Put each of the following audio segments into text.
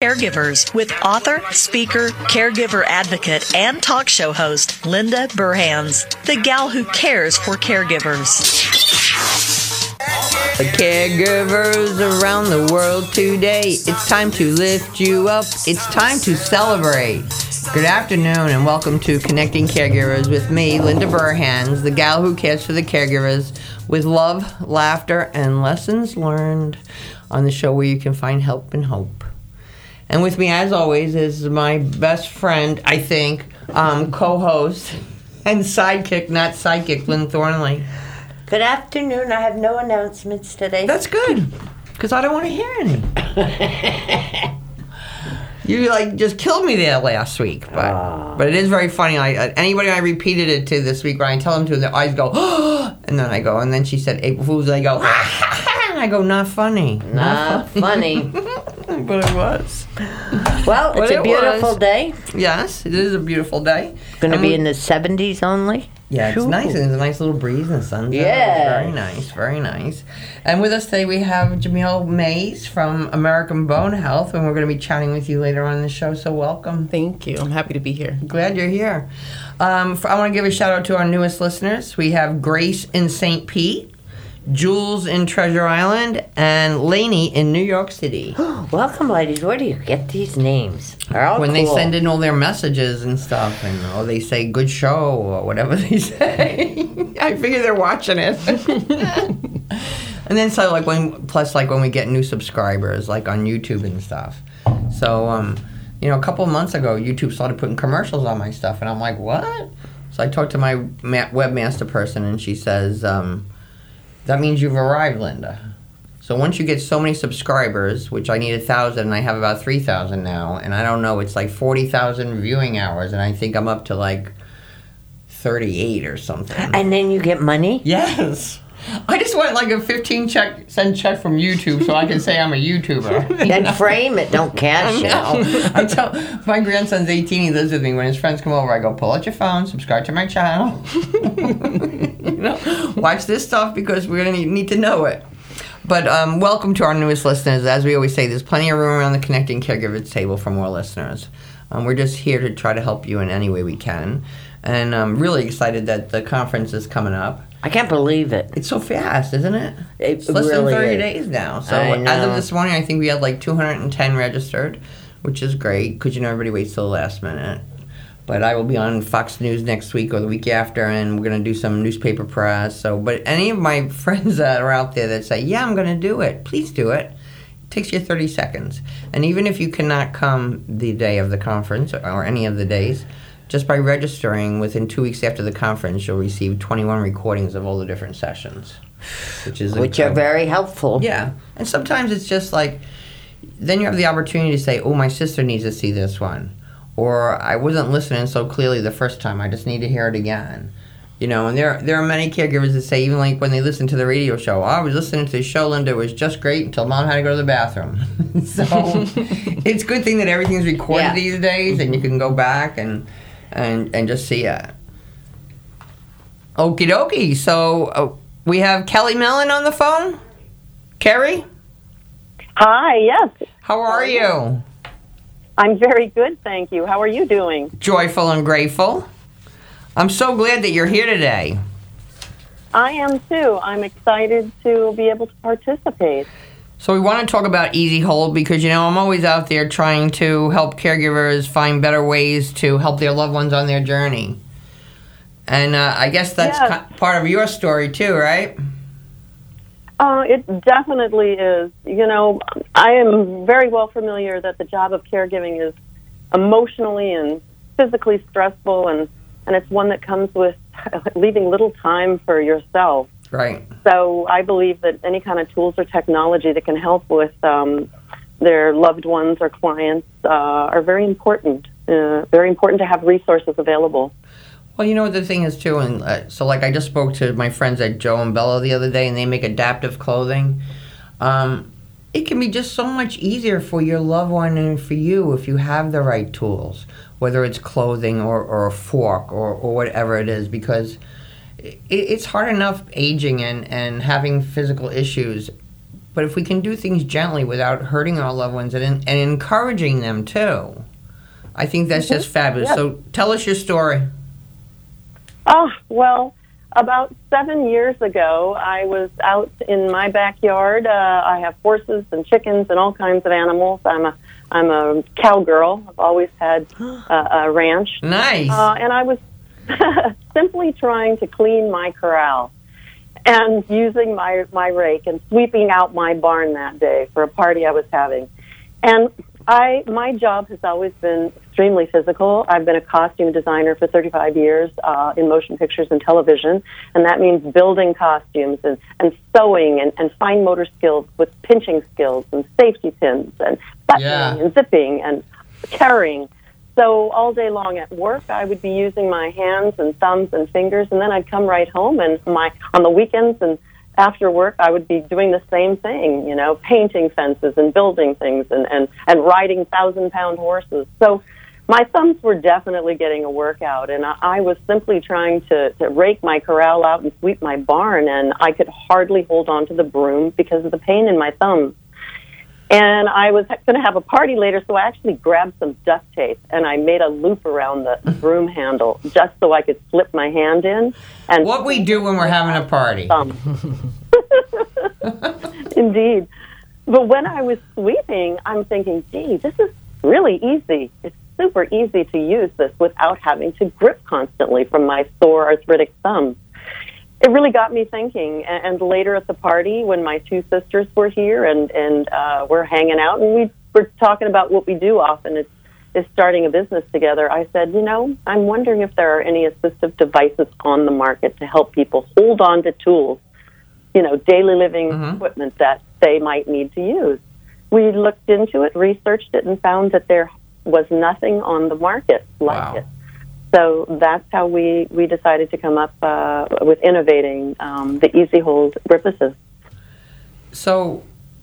Caregivers with author, speaker, caregiver advocate, and talk show host Linda Burhans, the gal who cares for caregivers. The caregivers around the world today, it's time to lift you up, it's time to celebrate. Good afternoon and welcome to Connecting Caregivers with me, Linda Burhans, the gal who cares for the caregivers, with love, laughter, and lessons learned on the show where you can find help and hope. And with me, as always, is my best friend, I think, co-host and sidekick, not sidekick, Lynn Thornley. Good afternoon. I have no announcements today. That's good, because I don't want to hear any. You just killed me there last week, but it is very funny. Anybody I repeated it to this week, when I tell them to, their eyes go, oh, and then I go, and then she said, April Fools, and I go, and I go, not funny. Not funny. But it was. Well, it's a beautiful day. Yes, it is a beautiful day. Going to be in the 70s only. Yeah, it's nice. And there's a nice little breeze in the sun. Yeah. Very nice, very nice. And with us today we have Jamil Mays from American Bone Health, and we're going to be chatting with you later on in the show, so welcome. Thank you. I'm happy to be here. Glad you're here. I want to give a shout out to our newest listeners. We have Grace in St. Pete, Jules in Treasure Island, and Lainey in New York City. Welcome, ladies. Where do you get these names? They're all when cool. They send in all their messages and stuff, and they say good show or whatever they say. I figure they're watching it. And then when we get new subscribers, like on YouTube and stuff. So a couple of months ago, YouTube started putting commercials on my stuff, and I'm like, what? So I talked to my webmaster person, and she says, that means you've arrived, Linda. So once you get so many subscribers, which I need 1,000, and I have about 3,000 now, and I don't know, it's like 40,000 viewing hours, and I think I'm up to 38 or something. And then you get money? Yes. I just want a 15-cent check from YouTube so I can say I'm a YouTuber. Then frame it, don't cash it. I tell my grandson's 18, he lives with me. When his friends come over, I go, pull out your phone, subscribe to my channel. Watch this stuff because we're going to need to know it. But welcome to our newest listeners. As we always say, there's plenty of room around the Connecting Caregivers table for more listeners. We're just here to try to help you in any way we can. And I'm really excited that the conference is coming up. I can't believe it. It's so fast, isn't it? It's less really than 30 is. days now. So as of this morning, I think we had 210 registered, which is great because everybody waits till the last minute. But I will be on Fox News next week or the week after, and we're going to do some newspaper press. But any of my friends that are out there that say, yeah, I'm going to do it, please do it. It takes you 30 seconds. And even if you cannot come the day of the conference or any of the days, just by registering within 2 weeks after the conference, you'll receive 21 recordings of all the different sessions, which are very helpful. Yeah. And sometimes it's just then you have the opportunity to say, oh, my sister needs to see this one. Or I wasn't listening so clearly the first time. I just need to hear it again. And there are many caregivers that say, even when they listen to the radio show, I was listening to the show, Linda, it was just great until Mom had to go to the bathroom. So it's a good thing that everything's recorded these days, and you can go back and just see it. Okie dokie. So we have Kelly Mellon on the phone. Kerry? Hi, yes. How are you? I'm very good, thank you. How are you doing? Joyful and grateful. I'm so glad that you're here today. I am too. I'm excited to be able to participate. So we want to talk about Easy Hold because, I'm always out there trying to help caregivers find better ways to help their loved ones on their journey. And I guess that's part of your story too, right? It definitely is. I am very well familiar that the job of caregiving is emotionally and physically stressful, and it's one that comes with leaving little time for yourself. Right. So I believe that any kind of tools or technology that can help with their loved ones or clients are very important. Very important to have resources available. Well, the thing is, too, and I just spoke to my friends at Joe and Bella the other day, and they make adaptive clothing. It can be just so much easier for your loved one and for you if you have the right tools, whether it's clothing or a fork or whatever it is, because it's hard enough aging and having physical issues But if we can do things gently without hurting our loved ones and encouraging them too, I think that's just fabulous. Yes. So tell us your story. Oh, well, about 7 years ago, I was out in my backyard. I have horses and chickens and all kinds of animals. I'm a cowgirl. I've always had a ranch. Nice. And I was simply trying to clean my corral and using my rake and sweeping out my barn that day for a party I was having. And my job has always been extremely physical. I've been a costume designer for 35 years in motion pictures and television, and that means building costumes and sewing and fine motor skills with pinching skills and safety pins and buttoning and zipping and carrying. So all day long at work, I would be using my hands and thumbs and fingers, and then I'd come right home, and on the weekends and after work, I would be doing the same thing, painting fences and building things and riding 1,000-pound horses. So my thumbs were definitely getting a workout, and I was simply trying to rake my corral out and sweep my barn, and I could hardly hold on to the broom because of the pain in my thumbs. And I was going to have a party later, so I actually grabbed some duct tape, and I made a loop around the broom handle just so I could slip my hand in. And what we do when we're having a party. Indeed. But when I was sweeping, I'm thinking, gee, this is really easy. It's super easy to use this without having to grip constantly from my sore arthritic thumbs. It really got me thinking. And later at the party, when my two sisters were here and we're hanging out, and we were talking about what we do often is starting a business together, I said, I'm wondering if there are any assistive devices on the market to help people hold on to tools, daily living equipment that they might need to use. We looked into it, researched it, and found that there was nothing on the market like it. So that's how we decided to come up with innovating the Easy Hold grip assist. So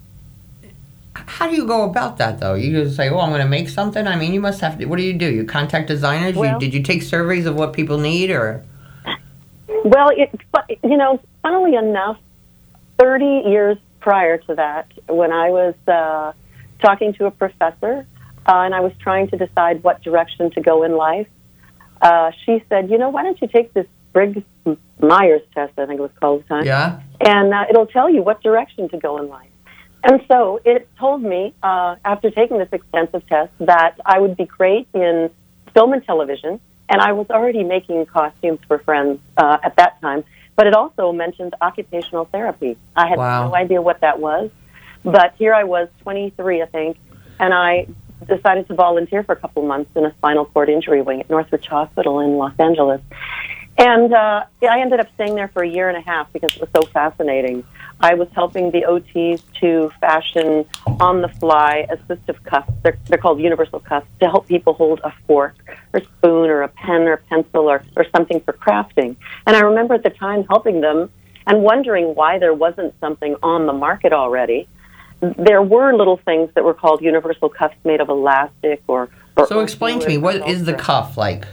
how do you go about that, though? You just say, I'm going to make something? I mean, you must have to. What do? You contact designers? Well, did you take surveys of what people need? Or? Well, funnily enough, 30 years prior to that, when I was talking to a professor and I was trying to decide what direction to go in life, she said, why don't you take this Briggs-Myers test, I think it was called at the time. Yeah. And it'll tell you what direction to go in life. And so it told me, after taking this extensive test, that I would be great in film and television, and I was already making costumes for friends at that time, but it also mentioned occupational therapy. I had no idea what that was, but here I was, 23, I think, and I decided to volunteer for a couple months in a spinal cord injury wing at Northridge Hospital in Los Angeles. And I ended up staying there for a year and a half because it was so fascinating. I was helping the OTs to fashion on-the-fly assistive cuffs. They're called universal cuffs, to help people hold a fork or spoon or a pen or pencil or something for crafting. And I remember at the time helping them and wondering why there wasn't something on the market already. There were little things that were called universal cuffs made of elastic or So explain to me, what is the cuff like?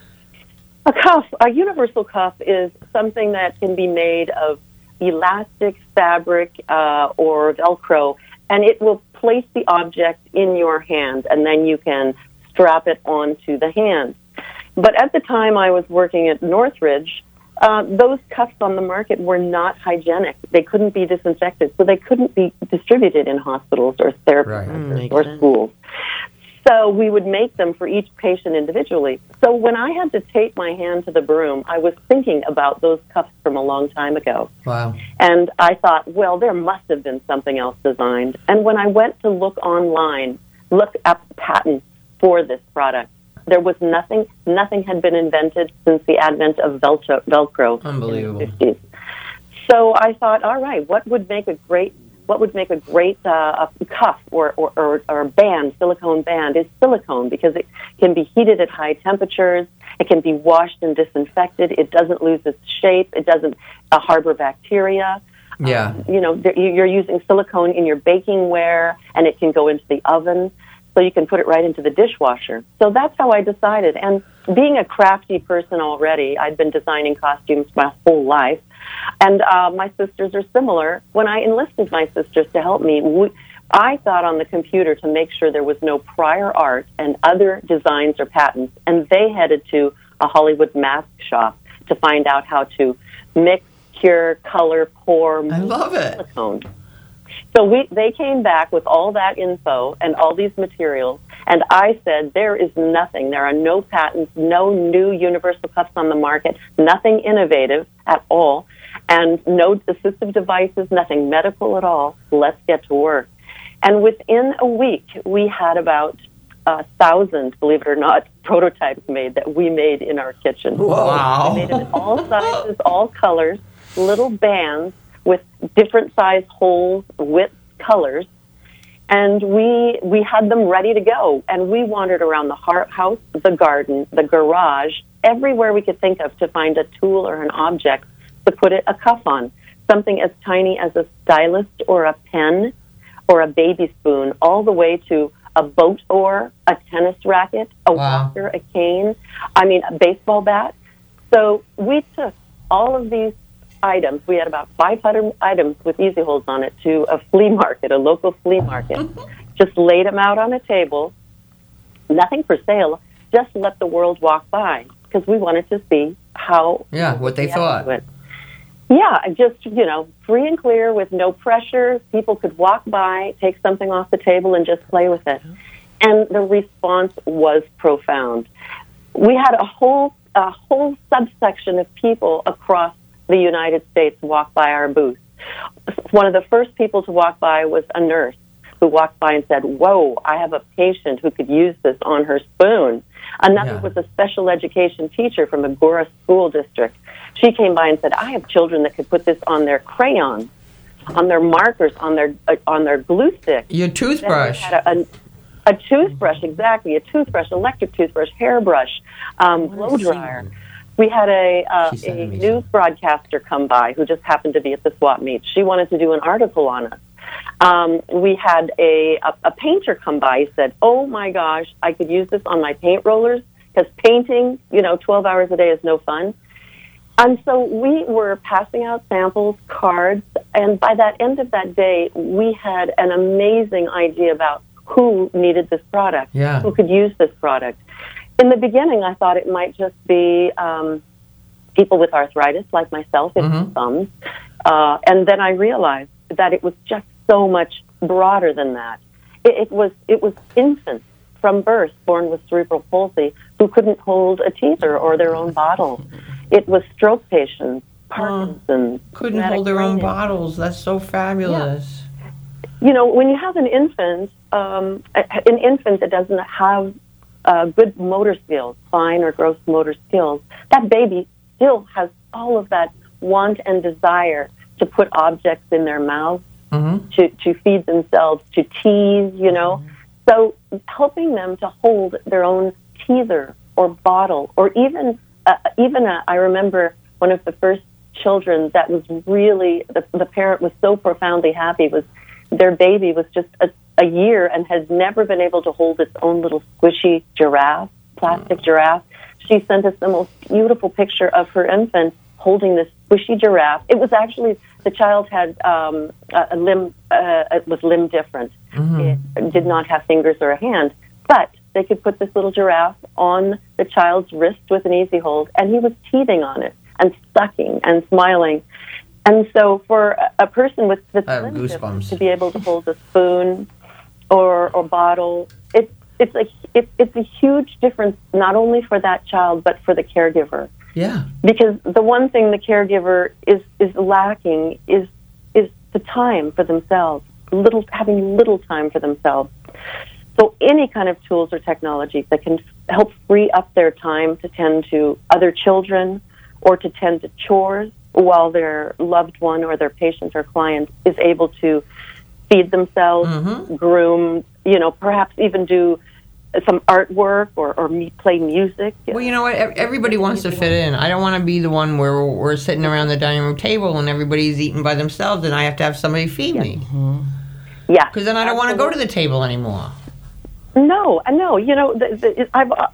A universal cuff is something that can be made of elastic, fabric, or Velcro, and it will place the object in your hand, and then you can strap it onto the hand. But at the time I was working at Northridge, those cuffs on the market were not hygienic. They couldn't be disinfected, so they couldn't be distributed in hospitals or therapy centers or schools. So we would make them for each patient individually. So when I had to tape my hand to the broom, I was thinking about those cuffs from a long time ago. Wow. And I thought, well, there must have been something else designed. And when I went to look online, look up patents for this product, there was nothing. Nothing had been invented since the advent of Velcro Unbelievable. in the 50s. So I thought, all right, what would make a great cuff or band, silicone band, is silicone, because it can be heated at high temperatures. It can be washed and disinfected. It doesn't lose its shape. It doesn't harbor bacteria. Yeah. You're using silicone in your baking ware, and it can go into the oven, so you can put it right into the dishwasher. So that's how I decided. And being a crafty person already, I'd been designing costumes my whole life. And my sisters are similar. When I enlisted my sisters to help me, I thought on the computer to make sure there was no prior art and other designs or patents, and they headed to a Hollywood mask shop to find out how to mix, cure, color, pour, I love it. silicone. So they came back with all that info and all these materials, and I said, there is nothing. There are no patents, no new universal cuffs on the market, nothing innovative at all, and no assistive devices, nothing medical at all. Let's get to work. And within a week, we had about 1,000, believe it or not, prototypes made that we made in our kitchen. Wow. We made it in all sizes, all colors, little bands with different size holes, width, colors. And we had them ready to go. And we wandered around the house, the garden, the garage, everywhere we could think of to find a tool or an object to put a cuff on. Something as tiny as a stylus or a pen or a baby spoon, all the way to a boat oar, a tennis racket, a walker, a cane, a baseball bat. So we took all of these items, we had about 500 items with easy holds on it, to a flea market, a local flea market. Just laid them out on a table, nothing for sale, just let the world walk by, because we wanted to see how... Yeah, what they thought. Yeah, just, free and clear with no pressure. People could walk by, take something off the table, and just play with it. And the response was profound. We had a whole subsection of people across the United States walk by our booth. One of the first people to walk by was a nurse who walked by and said, "Whoa, I have a patient who could use this on her spoon." Another was a special education teacher from a Gora school district. She came by and said, "I have children that could put this on their crayons, on their markers, on their glue stick." Your toothbrush. A toothbrush, exactly. A toothbrush, electric toothbrush, hairbrush, blow dryer. We had a news broadcaster come by who just happened to be at the swap meet. She wanted to do an article on us. We had a painter come by. He said, "Oh my gosh, I could use this on my paint rollers, because painting, 12 hours a day is no fun." And so we were passing out samples, cards, and by that end of that day, we had an amazing idea about who needed this product, who could use this product. In the beginning, I thought it might just be people with arthritis like myself in my thumbs. And then I realized that it was just so much broader than that. It was infants from birth born with cerebral palsy who couldn't hold a teaser or their own bottle. It was stroke patients, Parkinson's. Couldn't hold their own bottles. That's so fabulous. Yeah. When you have an infant that doesn't have good motor skills, fine or gross motor skills, that baby still has all of that want and desire to put objects in their mouth, to feed themselves, to tease, So helping them to hold their own teaser or bottle, or even I remember one of the first children that was really, the parent was so profoundly happy, was their baby was just a year and has never been able to hold its own little squishy giraffe, plastic giraffe. She sent us the most beautiful picture of her infant holding this squishy giraffe. It was actually, the child had a limb, it was limb different. It did not have fingers or a hand, but they could put this little giraffe on the child's wrist with an easy hold, and he was teething on it and sucking and smiling. And so for a person with the goosebumps to be able to hold a spoon or bottle, it's a huge difference, not only for that child but for the caregiver. Yeah. Because the one thing the caregiver is lacking is the time for themselves, having little time for themselves. So any kind of tools or technologies that can help free up their time to tend to other children or to tend to chores while their loved one or their patient or client is able to feed themselves, groom, perhaps even do some artwork or play music. Well, you know what? Everybody wants to fit in. I don't want to be the one where we're sitting around the dining room table and everybody's eating by themselves and I have to have somebody feed me. Yeah. Because then I don't want to go to the table anymore. No, I know.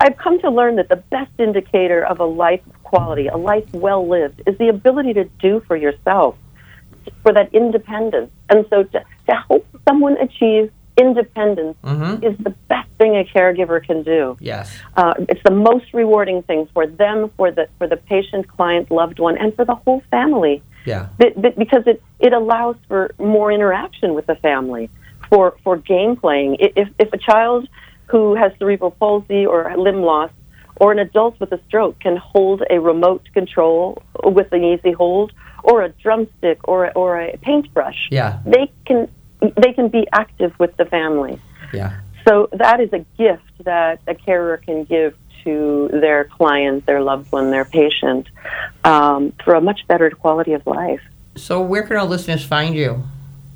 I've come to learn that the best indicator of a life of quality, a life well lived, is the ability to do for yourself, for that independence. And so to help someone achieve independence is the best thing a caregiver can do. Yes. It's the most rewarding thing for them, for the patient, client, loved one, and for the whole family. Yeah. Because it allows for more interaction with the family, for game playing. If a child who has cerebral palsy or limb loss, or an adult with a stroke can hold a remote control with an easy hold, or a drumstick, or a paintbrush, they can be active with the family. Yeah. So that is a gift that a carer can give to their client, their loved one, their patient, for a much better quality of life. So where can our listeners find you?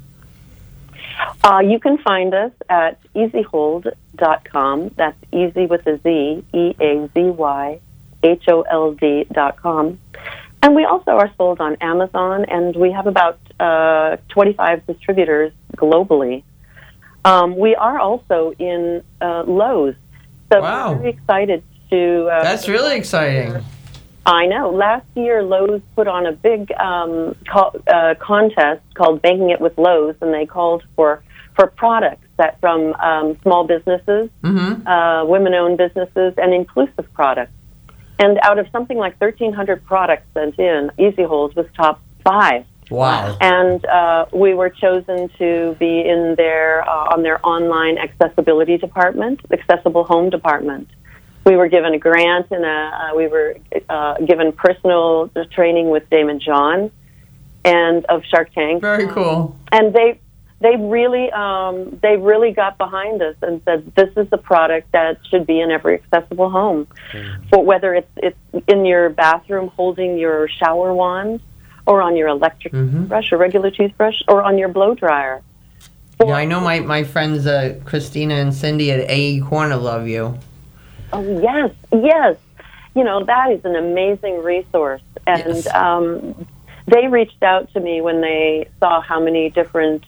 You can find us at easyhold.com. That's easy with a Z, EAZYHOLD.com. And we also are sold on Amazon, and we have about 25 distributors globally. We are also in Lowe's. So wow. We're very excited to... That's really exciting. I know. Last year, Lowe's put on a big contest called Banking It with Lowe's, and they called for products that from small businesses, women-owned businesses, and inclusive products. And out of something like 1,300 products sent in, EasyHold was top 5. Wow. And we were chosen to be in on their online accessibility department, accessible home department. We were given a grant, and we were given personal training with Damon John and of Shark Tank. Very cool. And they really got behind us and said, this is the product that should be in every accessible home. For whether it's in your bathroom holding your shower wand, or on your electric toothbrush, or regular toothbrush, or on your blow dryer. Yeah, I know my friends Christina and Cindy at AE Corner love you. Oh, yes. You know, that is an amazing resource. And they reached out to me when they saw how many different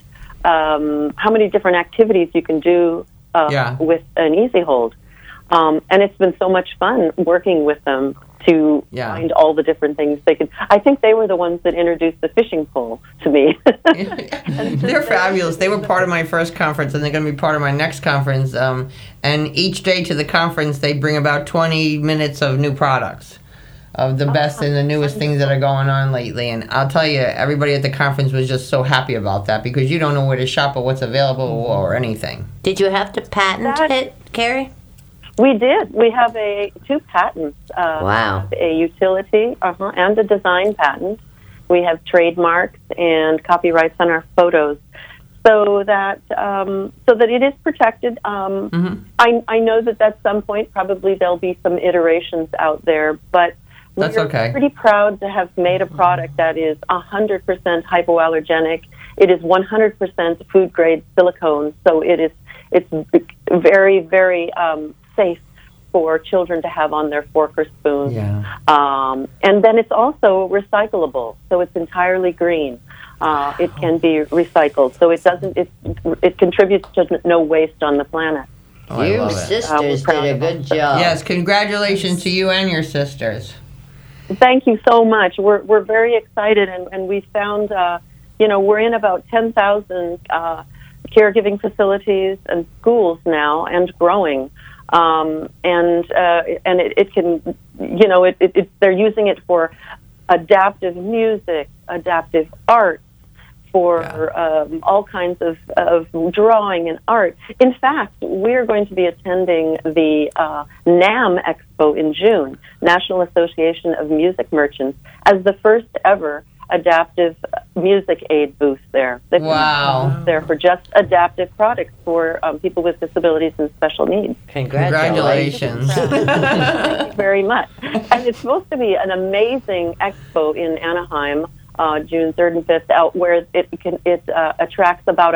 activities you can do with an EasyHold. And it's been so much fun working with them to find all the different things they could. I think they were the ones that introduced the fishing pole to me. They're fabulous. They were part of my first conference, and they're going to be part of my next conference. And each day to the conference, they bring about 20 minutes of new products, of the best and the newest things that are going on lately. And I'll tell you, everybody at the conference was just so happy about that, because you don't know where to shop or what's available or anything. Did you have to patent it, Carrie? We did. We have 2 patents. Wow. A utility and a design patent. We have trademarks and copyrights on our photos, so that it is protected. I know that at some point probably there'll be some iterations out there, but we're pretty proud to have made a product that is 100% hypoallergenic. It is 100% food grade silicone, so it's very, very safe for children to have on their fork or spoon. And then it's also recyclable, so it's entirely green. It can be recycled, so it contributes to no waste on the planet. Oh, you sisters did a good job. Yes, congratulations to you and your sisters. Thank you so much. We're very excited, and we found we're in about 10,000 caregiving facilities and schools now, and growing. And it can, they're using it for adaptive music, adaptive art, for all kinds of drawing and art. In fact, we're going to be attending the NAM Expo in June, National Association of Music Merchants, as the first ever adaptive music aid booth there. Wow. There for just adaptive products for people with disabilities and special needs. Congratulations. Thank you very much. And it's supposed to be an amazing expo in Anaheim, June 3rd and 5th, out where it attracts about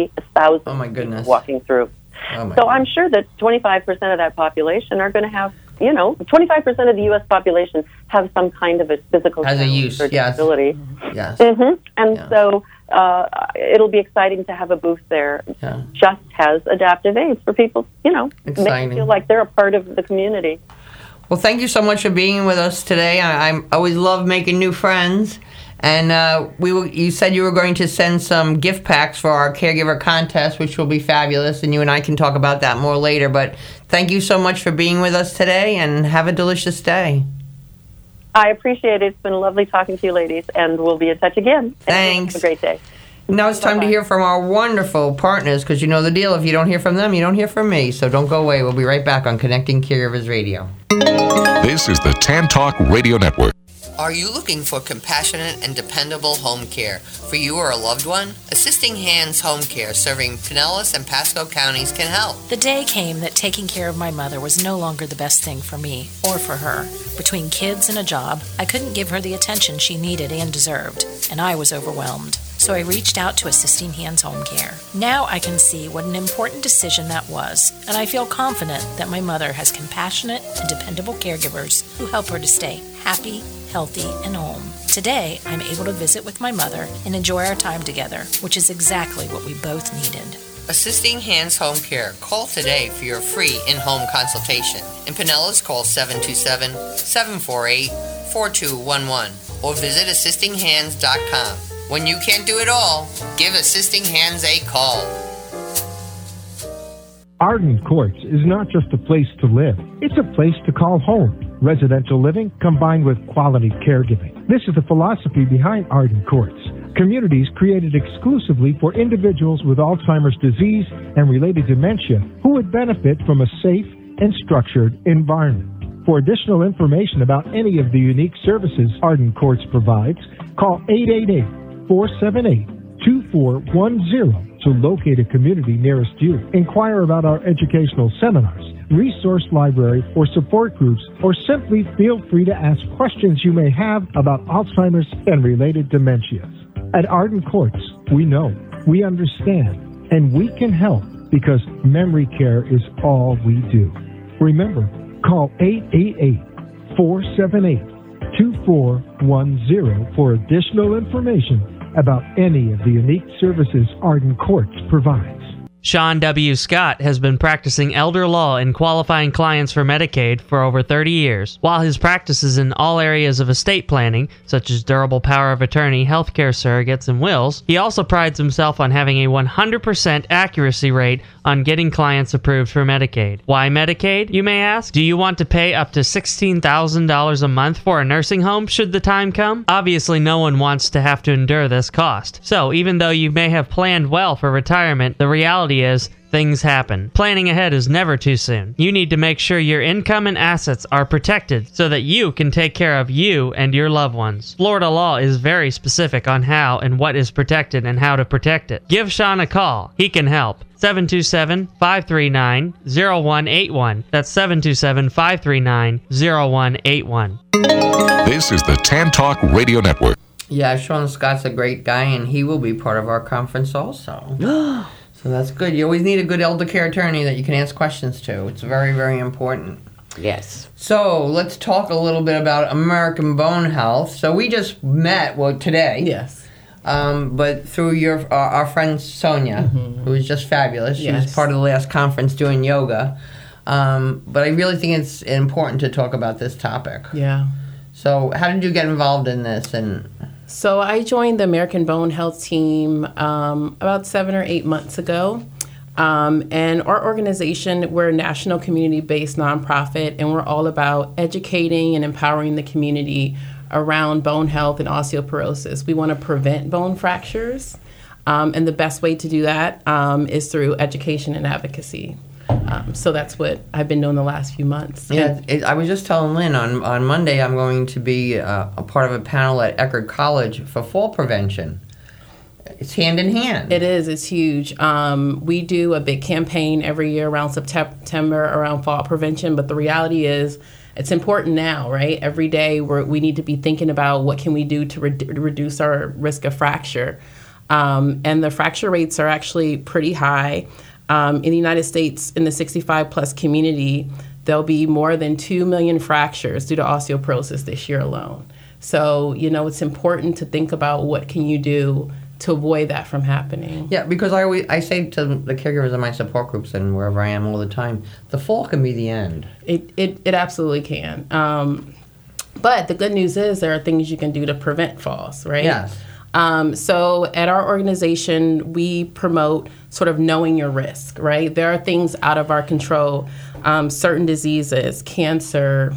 120,000 oh my goodness walking through. Oh my so God. I'm sure that 25% of that population are going to have 25% of the U.S. population have some kind of a physical Has a challenge use, or yes. disability. Yes. And so it'll be exciting to have a booth there. Yeah. Just has adaptive aids for people, make Exciting. them feel like they're a part of the community. Well, thank you so much for being with us today. I always love making new friends. And you said you were going to send some gift packs for our caregiver contest, which will be fabulous. And you and I can talk about that more later. But thank you so much for being with us today, and have a delicious day. I appreciate it. It's been lovely talking to you, ladies, and we'll be in touch again. Thanks. Have a great day. Now it's time to hear from our wonderful partners, because you know the deal. If you don't hear from them, you don't hear from me. So don't go away. We'll be right back on Connecting Caregivers Radio. This is the Tan Talk Radio Network. Are you looking for compassionate and dependable home care for you or a loved one? Assisting Hands Home Care, serving Pinellas and Pasco counties, can help. The day came that taking care of my mother was no longer the best thing for me or for her. Between kids and a job, I couldn't give her the attention she needed and deserved, and I was overwhelmed. So I reached out to Assisting Hands Home Care. Now I can see what an important decision that was, and I feel confident that my mother has compassionate and dependable caregivers who help her to stay happy, healthy, and home. Today, I'm able to visit with my mother and enjoy our time together, which is exactly what we both needed. Assisting Hands Home Care. Call today for your free in-home consultation. In Pinellas, call 727-748-4211 or visit assistinghands.com. When you can't do it all, give Assisting Hands a call. Arden Courts is not just a place to live, it's a place to call home. Residential living combined with quality caregiving. This is the philosophy behind Arden Courts. Communities created exclusively for individuals with Alzheimer's disease and related dementia who would benefit from a safe and structured environment. For additional information about any of the unique services Arden Courts provides, call 888-478-2410 to locate a community nearest you. Inquire about our educational seminars, resource library, or support groups, or simply feel free to ask questions you may have about Alzheimer's and related dementias. At Arden Courts, we know, we understand, and we can help because memory care is all we do. Remember, call 888-478-2410 for additional information about any of the unique services Arden Courts provides. Sean W. Scott has been practicing elder law and qualifying clients for Medicaid for over 30 years. While his practice is in all areas of estate planning, such as durable power of attorney, healthcare surrogates, and wills, he also prides himself on having a 100% accuracy rate on getting clients approved for Medicaid. Why Medicaid, you may ask? Do you want to pay up to $16,000 a month for a nursing home should the time come? Obviously, no one wants to have to endure this cost. So, even though you may have planned well for retirement, the reality is things happen. Planning ahead is never too soon. You need to make sure your income and assets are protected so that you can take care of you and your loved ones. Florida law is very specific on how and what is protected and how to protect it. Give Sean a call. He can help. 727-539-0181. That's 727-539-0181. This is the Tan Talk Radio Network. Yeah, Sean Scott's a great guy, and he will be part of our conference also. So that's good. You always need a good elder care attorney that you can ask questions to. It's very, very important. Yes. So let's talk a little bit about American Bone Health. So we just met, today. Yes. But through our friend Sonia, who is just fabulous. She was part of the last conference doing yoga. But I really think it's important to talk about this topic. Yeah. So how did you get involved in this? So I joined the American Bone Health team about 7 or 8 months ago. And our organization, we're a national community-based nonprofit, and we're all about educating and empowering the community around bone health and osteoporosis. We want to prevent bone fractures, and the best way to do that is through education and advocacy. So that's what I've been doing the last few months. Yeah, I was just telling Lynn on Monday I'm going to be a part of a panel at Eckerd College for fall prevention. It's hand in hand. It is. It's huge. We do a big campaign every year around September around fall prevention, but the reality is it's important now, right? Every day we need to be thinking about what can we do to reduce our risk of fracture. And the fracture rates are actually pretty high. In the United States, in the 65-plus community, there'll be more than 2 million fractures due to osteoporosis this year alone. So, it's important to think about what can you do to avoid that from happening. Yeah, because I say to the caregivers in my support groups and wherever I am all the time, the fall can be the end. It absolutely can. But the good news is there are things you can do to prevent falls, right? Yes. So at our organization, we promote sort of knowing your risk, right? There are things out of our control, certain diseases, cancer,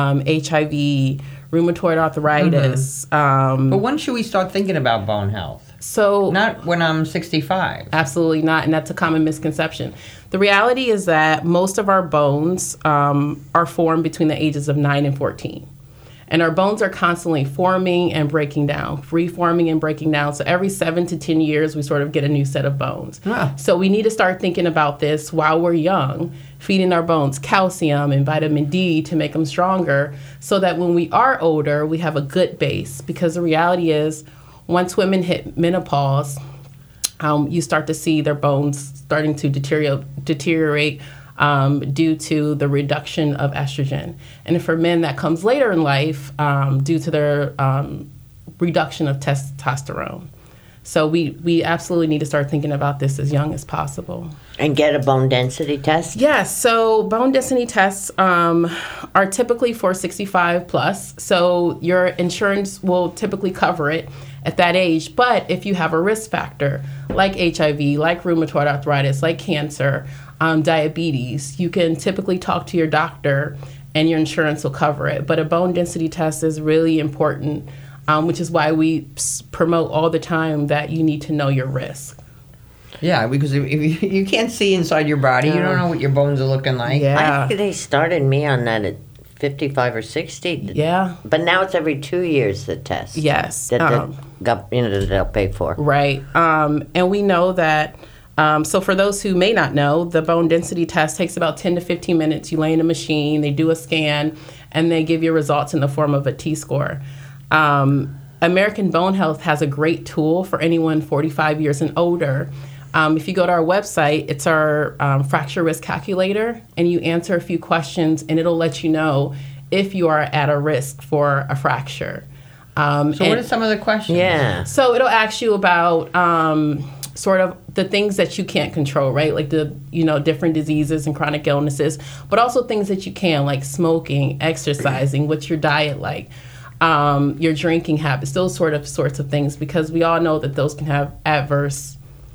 HIV, rheumatoid arthritis. But when should we start thinking about bone health? So not when I'm 65. Absolutely not, and that's a common misconception. The reality is that most of our bones are formed between the ages of 9 and 14. And our bones are constantly forming and breaking down, reforming and breaking down. So every 7 to 10 years, we sort of get a new set of bones. Wow. So we need to start thinking about this while we're young, feeding our bones calcium and vitamin D to make them stronger so that when we are older, we have a good base. Because the reality is, once women hit menopause, you start to see their bones starting to deteriorate due to the reduction of estrogen. And for men, that comes later in life due to their reduction of testosterone. So we absolutely need to start thinking about this as young as possible. And get a bone density test? Yes. So bone density tests are typically for 65 plus. So your insurance will typically cover it at that age. But if you have a risk factor like HIV, like rheumatoid arthritis, like cancer, diabetes, you can typically talk to your doctor and your insurance will cover it. But a bone density test is really important, which is why we promote all the time that you need to know your risk. Yeah, because if you can't see inside your body, you don't know what your bones are looking like. Yeah. I think they started me on that at 55 or 60. Yeah. But now it's every 2 years the test. Yes. That they'll pay for. Right. And we know that, so for those who may not know, the bone density test takes about 10 to 15 minutes. You lay in a machine, they do a scan, and they give you results in the form of a T-score. American Bone Health has a great tool for anyone 45 years and older. If you go to our website, it's our fracture risk calculator, and you answer a few questions, and it'll let you know if you are at a risk for a fracture. So what are some of the questions? Yeah. So it'll ask you about sort of the things that you can't control, right? Like the, different diseases and chronic illnesses, but also things that you can, like smoking, exercising, what's your diet like, your drinking habits, those sorts of things, because we all know that those can have adverse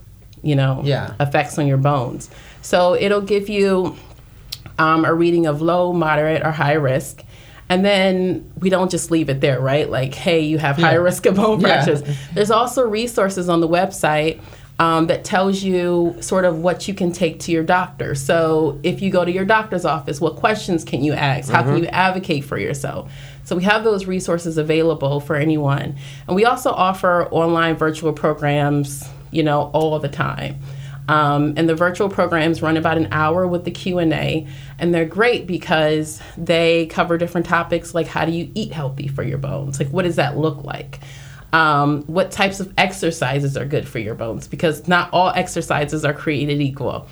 effects on your bones. So it'll give you a reading of low, moderate, or high risk. And then we don't just leave it there, right? Like, hey, you have high risk of bone fractures. There's also resources on the website that tells you sort of what you can take to your doctor. So if you go to your doctor's office, what questions can you ask? How can you advocate for yourself? So we have those resources available for anyone. And we also offer online virtual programs, all the time. And the virtual programs run about an hour with the Q&A, and they're great because they cover different topics like how do you eat healthy for your bones? Like, what does that look like? What types of exercises are good for your bones? Because not all exercises are created equal.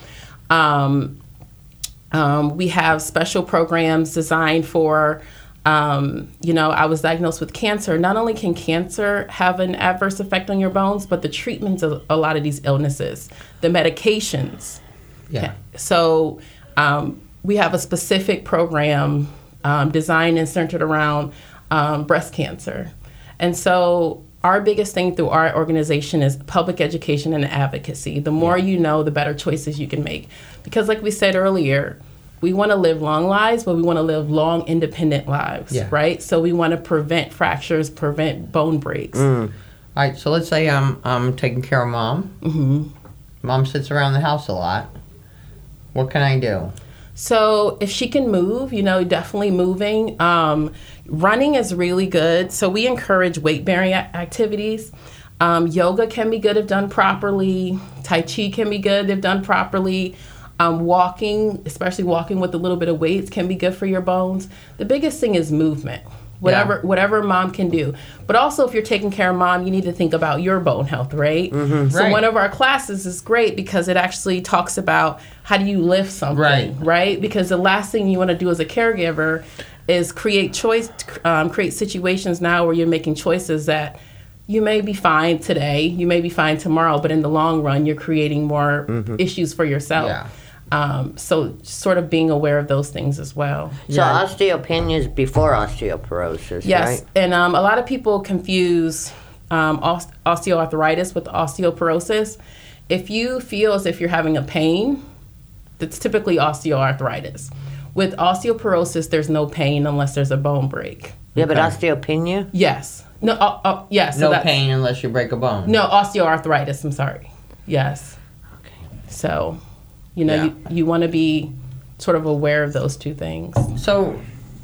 We have special programs designed for I was diagnosed with cancer. Not only can cancer have an adverse effect on your bones, but the treatments of a lot of these illnesses, the medications. Yeah. So we have a specific program designed and centered around breast cancer. And so our biggest thing through our organization is public education and advocacy. The more you know, the better choices you can make. Because like we said earlier, we want to live long lives, but we want to live long, independent lives, right? So we want to prevent fractures, prevent bone breaks. All right, so let's say I'm taking care of Mom. Mm-hmm. Mom sits around the house a lot. What can I do? So if she can move, definitely moving. Running is really good. So we encourage weight-bearing activities. Yoga can be good if done properly. Tai Chi can be good if done properly. Walking, especially walking with a little bit of weights, can be good for your bones. The biggest thing is movement. whatever mom can do. But also, if you're taking care of mom, you need to think about your bone health, right? So one of our classes is great because it actually talks about how do you lift something, right? Because the last thing you want to do as a caregiver is create situations now where you're making choices that you may be fine today, you may be fine tomorrow, but in the long run, you're creating more issues for yourself. So sort of being aware of those things as well. So osteopenia is before osteoporosis, yes, right? and a lot of people confuse osteoarthritis with osteoporosis. If you feel as if you're having a pain, that's typically osteoarthritis. With osteoporosis, there's no pain unless there's a bone break. Yeah, but osteopenia? Yes. No. Yes. No pain unless you break a bone. No, osteoarthritis. I'm sorry. Yes. Okay. So, you want to be sort of aware of those two things. So,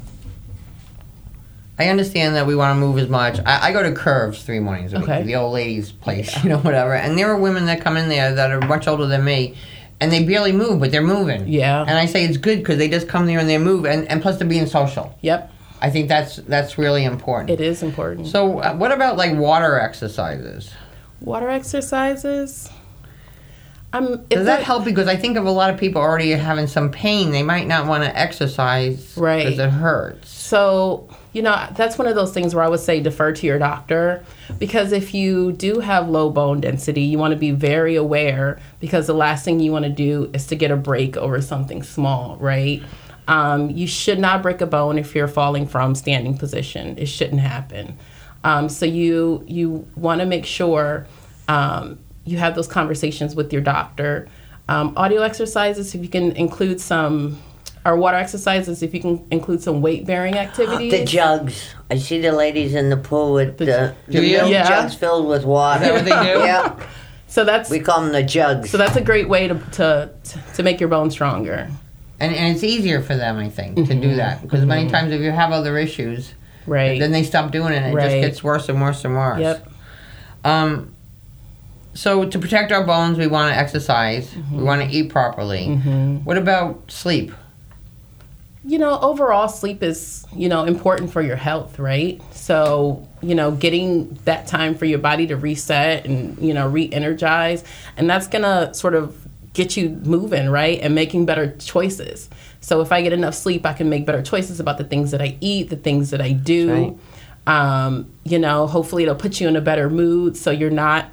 I understand that we want to move as much. I go to Curves 3 mornings a week, the old lady's place, whatever. And there are women that come in there that are much older than me, and they barely move, but they're moving. Yeah. And I say it's good because they just come there and they move, and plus they're being social. Yep. I think that's really important. It is important. So, what about like water exercises? Water exercises? Does that help? Because I think of a lot of people already having some pain. They might not want to exercise because it hurts. So, that's one of those things where I would say defer to your doctor. Because if you do have low bone density, you want to be very aware because the last thing you want to do is to get a break over something small, right? You should not break a bone if you're falling from standing position. It shouldn't happen. So you want to make sure you have those conversations with your doctor. Audio exercises, if you can include or water exercises, if you can include some weight-bearing activities. The jugs. I see the ladies in the pool with the milk jugs filled with water. Is that what they do? Yeah. So we call them the jugs. So that's a great way to make your bones stronger. And it's easier for them, I think, to do that. Because many times if you have other issues, then they stop doing it and it just gets worse and worse and worse. Yep. So to protect our bones, we want to exercise. We want to eat properly. What about sleep? Overall sleep is, important for your health, right? So, getting that time for your body to reset and, re-energize. And that's going to sort of get you moving, right? And making better choices. So if I get enough sleep, I can make better choices about the things that I eat, the things that I do. Right. Hopefully it'll put you in a better mood so you're not,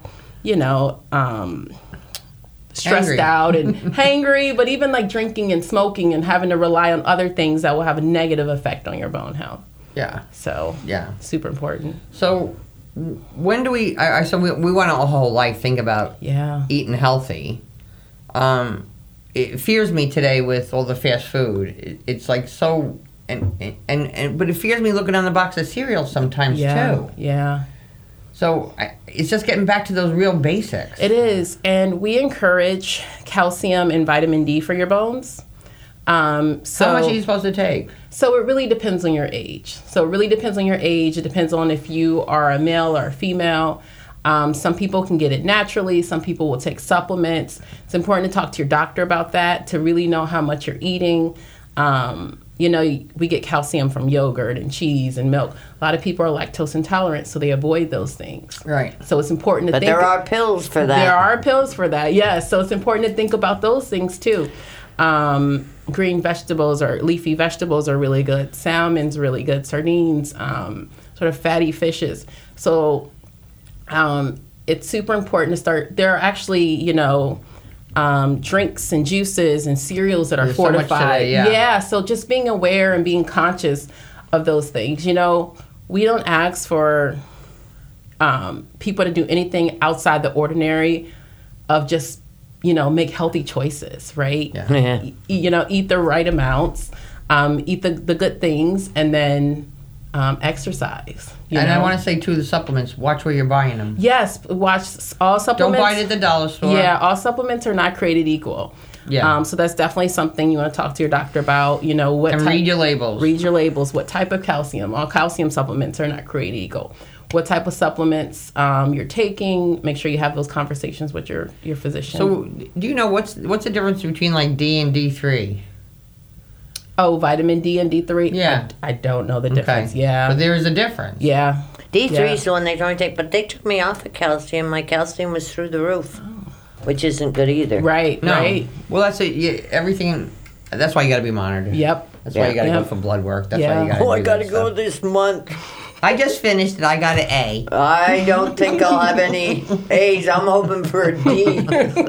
stressed out and hangry, but even like drinking and smoking and having to rely on other things that will have a negative effect on your bone health. Yeah. So, super important. So when do we want our whole life think about eating healthy. It fears me today with all the fast food. It's like so, but it fears me looking on the box of cereal sometimes too. Yeah. So it's just getting back to those real basics. It is, and we encourage calcium and vitamin D for your bones. So how much are you supposed to take? So it really depends on your age. It depends on if you are a male or a female. Some people can get it naturally. Some people will take supplements. It's important to talk to your doctor about that to really know how much you're eating. We get calcium from yogurt and cheese and milk. A lot of people are lactose intolerant, so they avoid those things. Right. So it's important to think. But there are pills for that. There are pills for that, yes. So it's important to think about those things too. Green vegetables or leafy vegetables are really good. Salmon's really good. Sardines, sort of fatty fishes. So it's super important to start. There are actually, drinks and juices and cereals that are fortified. So much today, so just being aware and being conscious of those things. We don't ask for people to do anything outside the ordinary of just, make healthy choices, right? Yeah. Eat the right amounts, eat the good things, and then exercise. I want to say, too, the supplements, watch where you're buying them. Yes, watch all supplements. Don't buy it at the dollar store. Yeah, all supplements are not created equal. Yeah. So that's definitely something you want to talk to your doctor about. Read your labels. Read your labels. What type of calcium? All calcium supplements are not created equal. What type of supplements you're taking? Make sure you have those conversations with your physician. So, do you know what's the difference between like D and D3? Oh, vitamin D and D3? Yeah. I don't know the difference. Okay. Yeah. But there is a difference. Yeah. D3 is the one they don't take, but they took me off of calcium. My calcium was through the roof, which isn't good either. Right, No. right. Well, that's it. Yeah, everything. That's why you got to be monitored. Yep. That's why you got to go Yep. for blood work. That's Yeah. why you got to. Oh, I got to go this month. I just finished it. I got an A. I don't think I'll have any A's. I'm hoping for a D.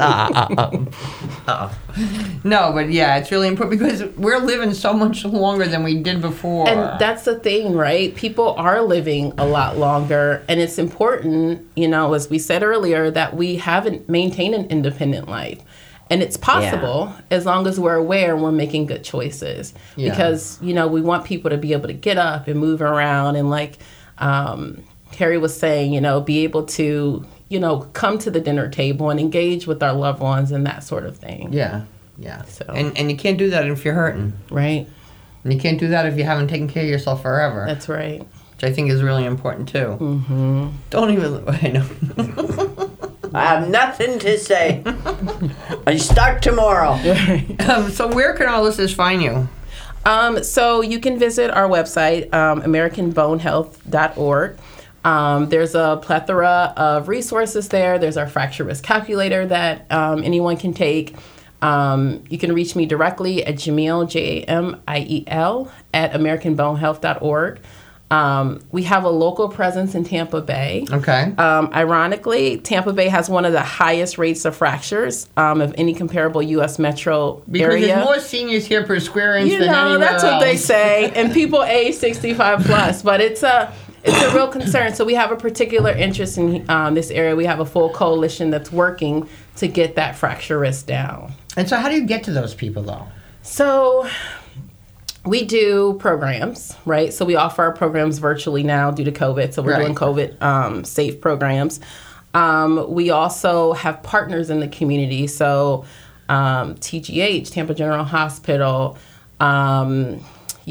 No, but yeah, it's really important because we're living so much longer than we did before. And that's the thing, right? People are living a lot longer, and it's important, as we said earlier, that we haven't maintained an independent life. And it's possible as long as we're aware and we're making good choices. Yeah. Because, we want people to be able to get up and move around and like Carrie was saying, be able to, come to the dinner table and engage with our loved ones and that sort of thing. Yeah, yeah. So. And you can't do that if you're hurting. Right. And you can't do that if you haven't taken care of yourself forever. That's right. Which I think is really important too. Mm-hmm. Don't even, I know. I have nothing to say. I start tomorrow. So where can our listeners find you? So you can visit our website, AmericanBoneHealth.org. There's a plethora of resources there. There's our fracture risk calculator that anyone can take. You can reach me directly at Jamiel, Jamiel, at AmericanBoneHealth.org. We have a local presence in Tampa Bay. Okay. Ironically, Tampa Bay has one of the highest rates of fractures of any comparable U.S. metro Because area. there's more seniors here per square inch than anywhere that's what they else. say, and people age 65 plus. But it's a real concern. So we have a particular interest in this area. We have a full coalition that's working to get that fracture risk down. And so how do you get to those people, though? So we do programs, right? So we offer our programs virtually now due to COVID. So we're doing COVID safe programs. We also have partners in the community. So TGH, Tampa General Hospital, Moffitt,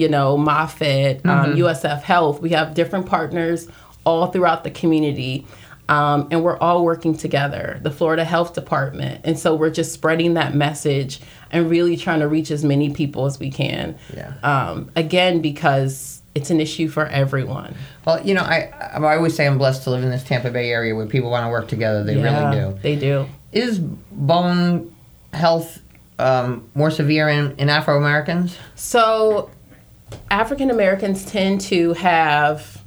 USF Health. We have different partners all throughout the community. And we're all working together, the Florida Health Department. And so we're just spreading that message and really trying to reach as many people as we can. Yeah. Again, because it's an issue for everyone. Well, I always say I'm blessed to live in this Tampa Bay area where people want to work together. They really do. They do. Is bone health more severe in Afro-Americans? So African Americans tend to have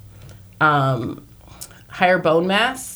higher bone mass.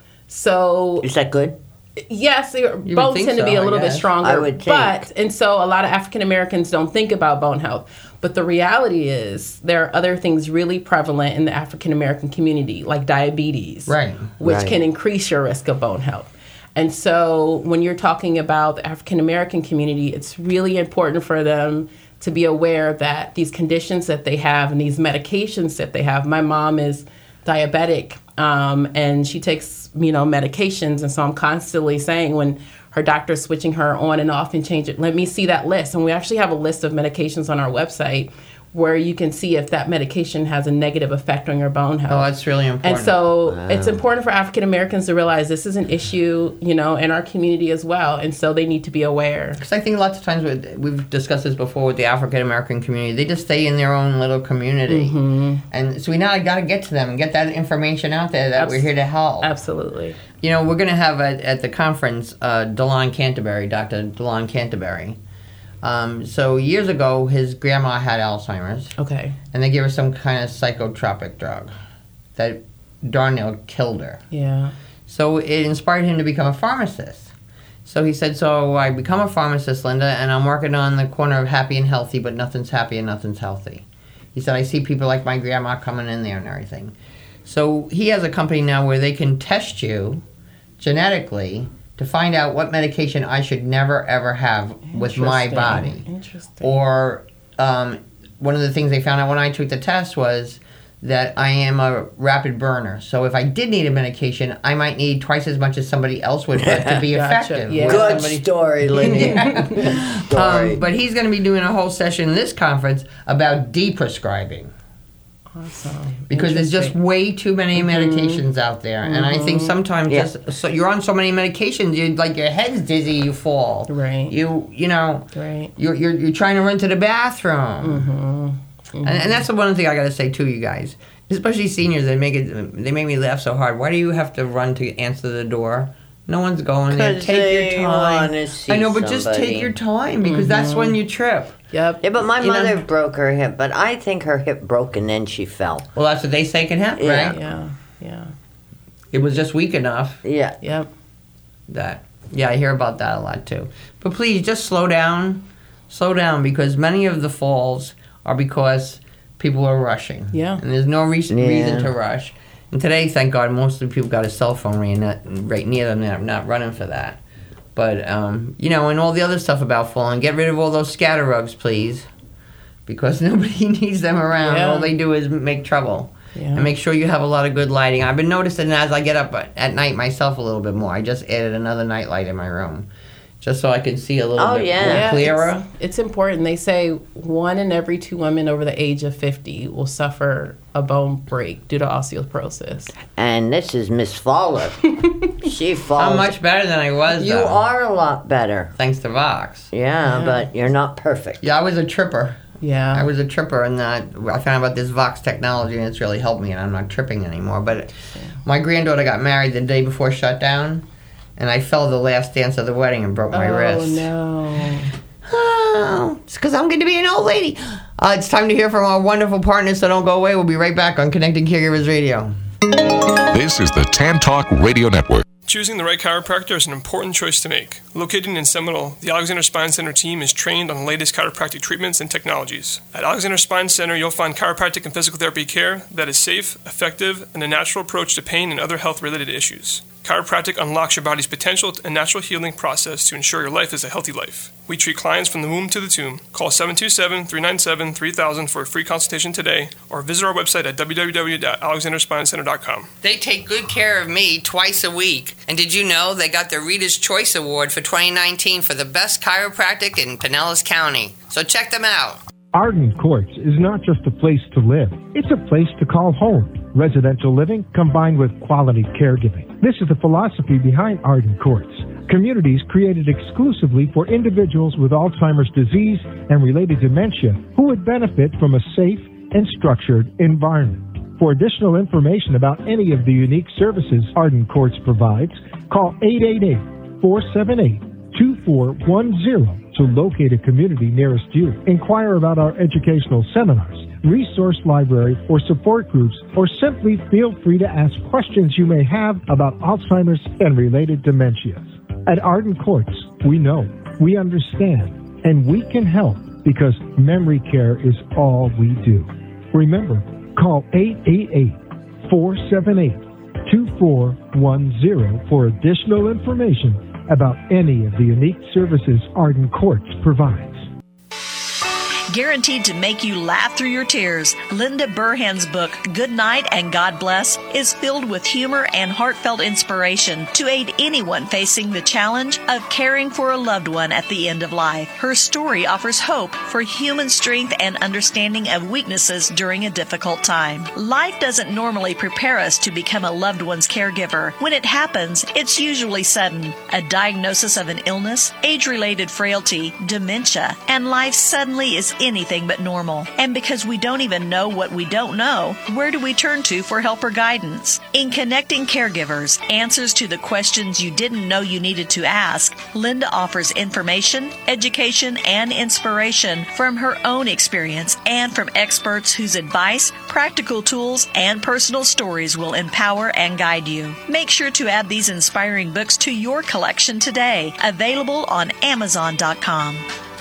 So is that good? Yes, bones tend to be a little bit stronger. I would think. And so a lot of African Americans don't think about bone health. But the reality is there are other things really prevalent in the African American community, like diabetes, which can increase your risk of bone health. And so when you're talking about the African American community, it's really important for them to be aware that these conditions that they have and these medications that they have. My mom is diabetic, and she takes medications, and so I'm constantly saying when her doctor's switching her on and off and change it, let me see that list. And we actually have a list of medications on our website where you can see if that medication has a negative effect on your bone health. Oh, that's really important. And so it's important for African Americans to realize this is an issue, in our community as well. And so they need to be aware. Because I think lots of times we've discussed this before with the African American community. They just stay in their own little community. Mm-hmm. And so we now got to get to them and get that information out there that we're here to help. Absolutely. We're going to have at the conference DeLon Canterbury, Dr. DeLon Canterbury. So years ago, his grandma had Alzheimer's. Okay. And they gave her some kind of psychotropic drug that darn near killed her. Yeah. So it inspired him to become a pharmacist. So he said, so I become a pharmacist, Linda, and I'm working on the corner of happy and healthy, but nothing's happy and nothing's healthy. He said, I see people like my grandma coming in there and everything. So he has a company now where they can test you genetically to find out what medication I should never, ever have with my body. Interesting. Or one of the things they found out when I took the test was that I am a rapid burner. So if I did need a medication, I might need twice as much as somebody else would to be effective. Yeah. Good story, Lindy. But he's going to be doing a whole session in this conference about deprescribing. Awesome. Because there's just way too many medications out there, and I think sometimes just so you're on so many medications, you like your head's dizzy, you fall. Right. You know. Right. You're trying to run to the bathroom. And that's the one thing I got to say to you guys, especially seniors. They make me laugh so hard. Why do you have to run to answer the door? No one's going there. Take your time. I know, but just take your time because that's when you trip. Yep. Yeah, but my mother broke her hip, but I think her hip broke and then she fell. Well, that's what they say can happen, right? Yeah. It was just weak enough. Yeah. Yep. I hear about that a lot too. But please, just slow down. Slow down, because many of the falls are because people are rushing. Yeah. And there's no reason to rush. And today, thank God, most of the people got a cell phone right near them. They're not running for that. But, and all the other stuff about falling. Get rid of all those scatter rugs, please. Because nobody needs them around. Yeah. All they do is make trouble. Yeah. And make sure you have a lot of good lighting. I've been noticing as I get up at night myself a little bit more. I just added another night light in my room. Just so I can see a little bit more clearer. It's important. They say 1 in every 2 women over the age of 50 will suffer a bone break due to osteoporosis. And this is Miss Fowler. She falls. I'm much better than I was, You are a lot better. Thanks to Vox. Yeah, but you're not perfect. Yeah, I was a tripper. Yeah. I was a tripper, and I found out about this Vox technology, and it's really helped me, and I'm not tripping anymore. But my granddaughter got married the day before shutdown, and I fell the last dance of the wedding and broke my wrist. Oh, no. Oh, it's because I'm going to be an old lady. It's time to hear from our wonderful partners, so don't go away. We'll be right back on Connecting Caregivers Radio. This is the Tan Talk Radio Network. Choosing the right chiropractor is an important choice to make. Located in Seminole, the Alexander Spine Center team is trained on the latest chiropractic treatments and technologies. At Alexander Spine Center, you'll find chiropractic and physical therapy care that is safe, effective, and a natural approach to pain and other health-related issues. Chiropractic unlocks your body's potential and natural healing process to ensure your life is a healthy life. We treat clients from the womb to the tomb. Call 727-397-3000 for a free consultation today, or visit our website at www.alexanderspinecenter.com. They take good care of me twice a week. And did you know they got the Reader's Choice Award for 2019 for the best chiropractic in Pinellas County? So check them out. Arden Courts is not just a place to live. It's a place to call home. Residential living combined with quality caregiving. This is the philosophy behind Arden Courts. Communities created exclusively for individuals with Alzheimer's disease and related dementia who would benefit from a safe and structured environment. For additional information about any of the unique services Arden Courts provides, call 888-478-2410 to locate a community nearest you. Inquire about our educational seminars, resource library, or support groups, or simply feel free to ask questions you may have about Alzheimer's and related dementias. At Arden Courts, we know, we understand, and we can help because memory care is all we do. Remember, call 888-478-2410 for additional information about any of the unique services Arden Courts provides. Guaranteed to make you laugh through your tears, Linda Burhan's book, Good Night and God Bless, is filled with humor and heartfelt inspiration to aid anyone facing the challenge of caring for a loved one at the end of life. Her story offers hope for human strength and understanding of weaknesses during a difficult time. Life doesn't normally prepare us to become a loved one's caregiver. When it happens, it's usually sudden. A diagnosis of an illness, age-related frailty, dementia, and life suddenly is anything but normal. And because we don't even know what we don't know, where do we turn to for help or guidance? In Connecting Caregivers, Answers to the Questions You Didn't Know You Needed to Ask, Linda offers information, education, and inspiration from her own experience and from experts whose advice, practical tools, and personal stories will empower and guide you. Make sure to add these inspiring books to your collection today. Available on Amazon.com.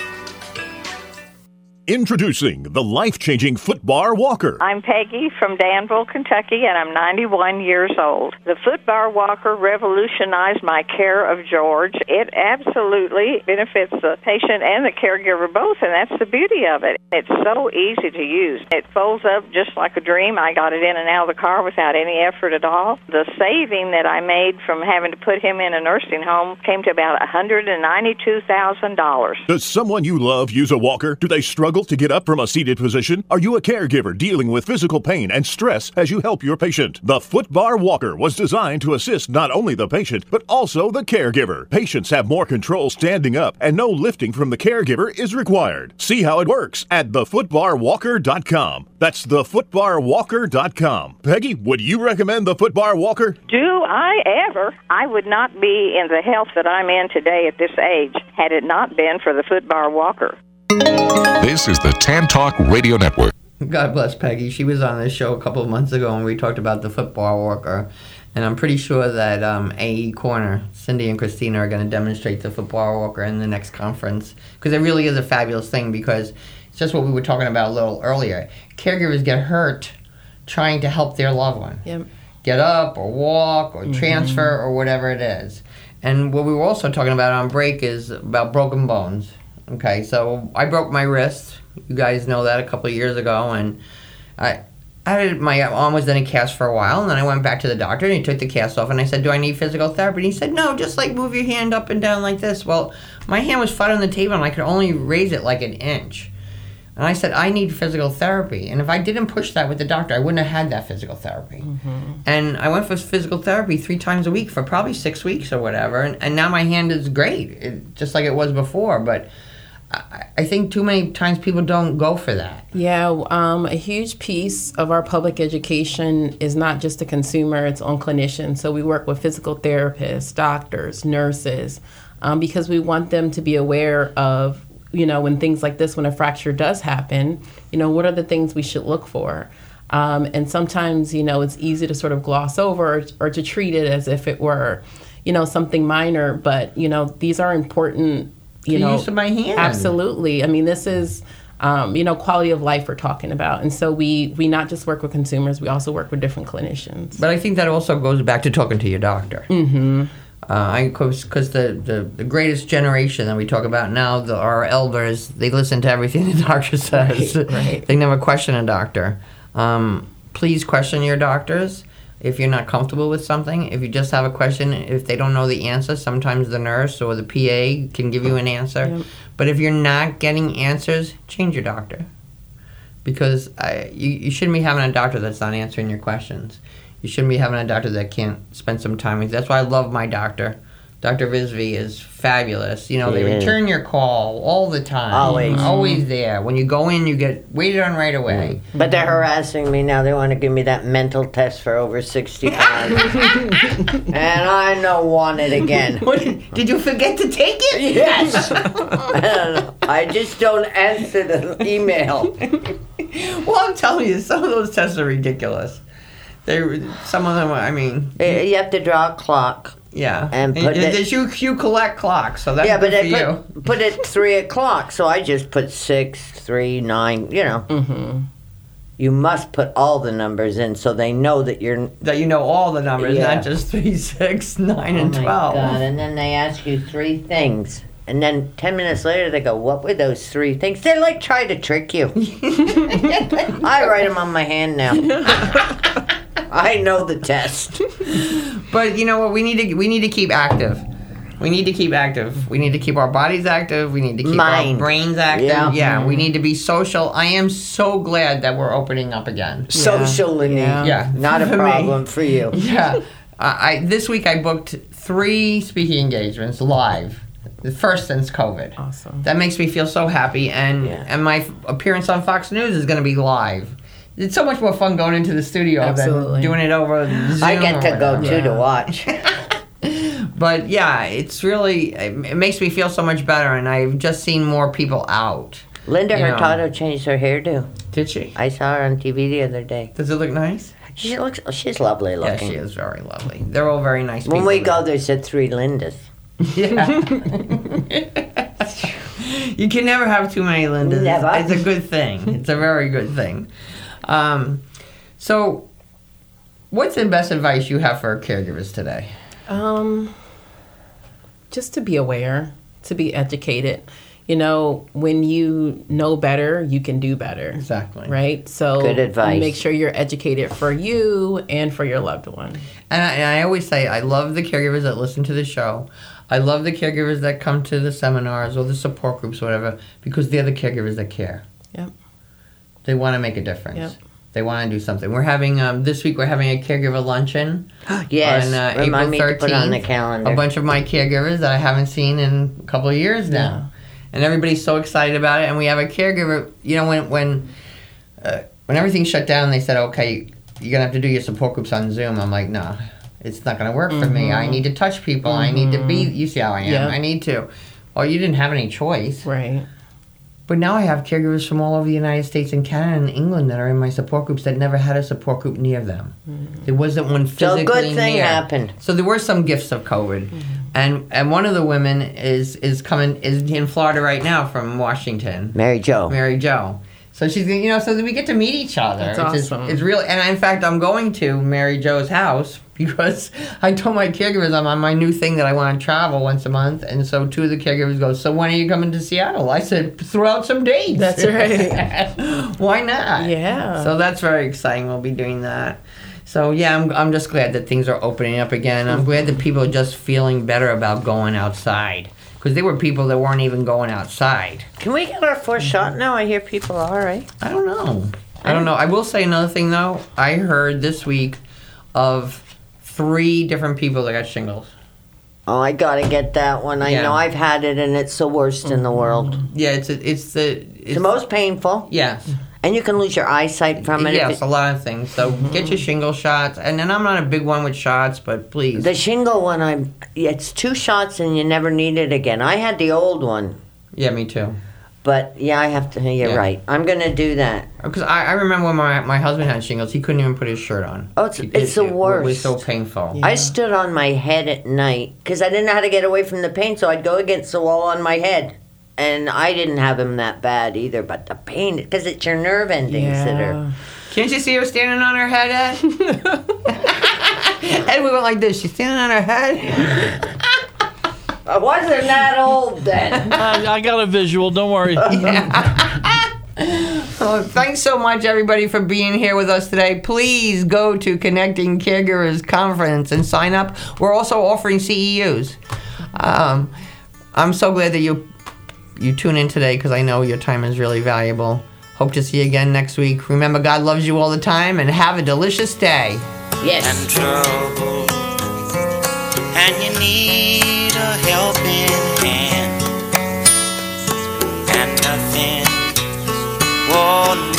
Introducing the life-changing Footbar Walker. I'm Peggy from Danville, Kentucky, and I'm 91 years old. The Footbar Walker revolutionized my care of George. It absolutely benefits the patient and the caregiver both, and that's the beauty of it. It's so easy to use. It folds up just like a dream. I got it in and out of the car without any effort at all. The saving that I made from having to put him in a nursing home came to about $192,000. Does someone you love use a walker? Do they struggle struggle to get up from a seated position? Are you a caregiver dealing with physical pain and stress as you help your patient? The Foot Bar Walker was designed to assist not only the patient, but also the caregiver. Patients have more control standing up, and no lifting from the caregiver is required. See how it works at thefootbarwalker.com. That's thefootbarwalker.com. Peggy, would you recommend the Foot Bar Walker? Do I ever? I would not be in the health that I'm in today at this age had it not been for the Foot Bar Walker. This is the Tan Talk Radio Network. God bless Peggy. She was on this show a couple of months ago, and we talked about the Foot Bar Walker. And I'm pretty sure that AE Corner, Cindy and Christina, are going to demonstrate the Foot Bar Walker in the next conference. Because it really is a fabulous thing, because it's just what we were talking about a little earlier. Caregivers get hurt trying to help their loved one. Yep. Get up or walk or transfer or whatever it is. And what we were also talking about on break is about broken bones. Okay, so I broke my wrist. You guys know that a couple of years ago. And my arm was in a cast for a while. And then I went back to the doctor and he took the cast off. And I said, do I need physical therapy? And he said, no, just like move your hand up and down like this. Well, my hand was flat on the table and I could only raise it like an inch. And I said, I need physical therapy. And if I didn't push that with the doctor, I wouldn't have had that physical therapy. And I went for physical therapy 3 times a week for probably 6 weeks or whatever. And now my hand is great, just like it was before. But I think too many times people don't go for that. Yeah, a huge piece of our public education is not just the consumer, it's on clinicians. So we work with physical therapists, doctors, nurses, because we want them to be aware of, when things like this, when a fracture does happen, what are the things we should look for? And sometimes, it's easy to sort of gloss over or to treat it as if it were, something minor. But, these are important, use of my hand. Absolutely. I mean, this is, quality of life we're talking about. And so we not just work with consumers, we also work with different clinicians. But I think that also goes back to talking to your doctor. Because the greatest generation that we talk about now, our elders, they listen to everything the doctor says. Right. They never question a doctor. Please question your doctors if you're not comfortable with something. If you just have a question, if they don't know the answer, sometimes the nurse or the PA can give you an answer. Yep. But if you're not getting answers, change your doctor. Because you shouldn't be having a doctor that's not answering your questions. You shouldn't be having a doctor that can't spend some time with you. That's why I love my doctor. Dr. Visby is fabulous. They return your call all the time. Always there. When you go in, you get waited on right away. But they're harassing me now. They want to give me that mental test for over 65. And I don't want it again. Did you forget to take it? Yes. I just don't answer the email. Well, I'm telling you, some of those tests are ridiculous. Some of them, I mean... You have to draw a clock. Yeah. And put it... You collect clocks, so that's good for you. Put it 3 o'clock, so I just put 6, 3, 9, You must put all the numbers in so they know that you're... That you know all the numbers, not just 3, 6, 9, and 12. Oh, my God. And then they ask you 3 things. And then 10 minutes later, they go, what were those 3 things? They try to trick you. I write them on my hand now. I know the test. But you know what? We need to keep active. We need to keep active. We need to keep our bodies active. We need to keep our brains active. Yeah. We need to be social. I am so glad that we're opening up again. Socially. Yeah. Not a problem for you. Yeah. This week I booked 3 speaking engagements live. The first since COVID. Awesome. That makes me feel so happy. And my appearance on Fox News is going to be live. It's so much more fun going into the studio than doing it over Zoom. I get to go too to watch. But yeah, it's really, it makes me feel so much better, and I've just seen more people out. Linda Hurtado changed her hairdo. Did she? I saw her on TV the other day. Does it look nice? She's lovely looking. Yeah, she is very lovely. They're all very nice people. When we go, there's 3 Lindas. Yeah. You can never have too many Lindas. Never. It's a good thing. It's a very good thing. So, what's the best advice you have for caregivers today? Just to be aware, to be educated. When you know better, you can do better. Exactly. Right? So good advice. Make sure you're educated for you and for your loved one. And I always say, I love the caregivers that listen to the show. I love the caregivers that come to the seminars or the support groups or whatever, because they're the caregivers that care. Yep. They want to make a difference. Yep. They want to do something. We're having this week. We're having a caregiver luncheon. Yes, on April remind me 13th. to put on the calendar. A bunch of my caregivers that I haven't seen in a couple of years now, and everybody's so excited about it. And we have a caregiver. You know, when everything shut down, they said, "Okay, you're gonna have to do your support groups on Zoom." I'm like, "No, it's not gonna work for me. I need to touch people. I need to be. You see how I am. Yep. I need to." Well, you didn't have any choice, Right. But now I have caregivers from all over the United States and Canada and England that are in my support groups that never had a support group near them. There wasn't one physically So a good thing near. happened. So there were some gifts of COVID, and one of the women is in Florida right now from Washington. Mary Jo. Mary Jo. So she's so that we get to meet each other. That's awesome. It's real, and in fact, I'm going to Mary Jo's house because I told my caregivers I'm on my new thing that I want to travel once a month, and so two of the caregivers go, "So when are you coming to Seattle?" I said, "Throw out some dates." That's right. Why not? Yeah. So that's very exciting. We'll be doing that. So yeah, I'm just glad that things are opening up again. I'm glad that people are just feeling better about going outside. Because there were people that weren't even going outside. Can we get our first shot now? I hear people are, right? I don't know. I will say another thing, though. I heard this week of 3 different people that got shingles. Oh, I gotta get that one. I Yeah. know I've had it, and it's the worst in the world. Yeah, it's the most painful. Yes. And you can lose your eyesight from it. Yes, a lot of things. So get your shingle shots. And then I'm not a big one with shots, but please. The shingle one, it's 2 shots and you never need it again. I had the old one. Yeah, me too. But yeah, I have to. You're right. I'm gonna do that. Because I remember when my husband had shingles, he couldn't even put his shirt on. Oh, it's the worst. It was so painful. I stood on my head at night because I didn't know how to get away from the pain, so I'd go against the wall on my head. And I didn't have him that bad either, but the pain, because it's your nerve endings that are... Can't you see her standing on her head, Ed? Ed, we went like this. She's standing on her head. I wasn't that old then. I got a visual, don't worry. Oh, thanks so much, everybody, for being here with us today. Please go to Connecting Caregivers Conference and sign up. We're also offering CEUs. I'm so glad that you tune in today because I know your time is really valuable. Hope to see you again next week. Remember, God loves you all the time, and have a delicious day. Yes. And trouble, and you need a helping hand, and nothing won't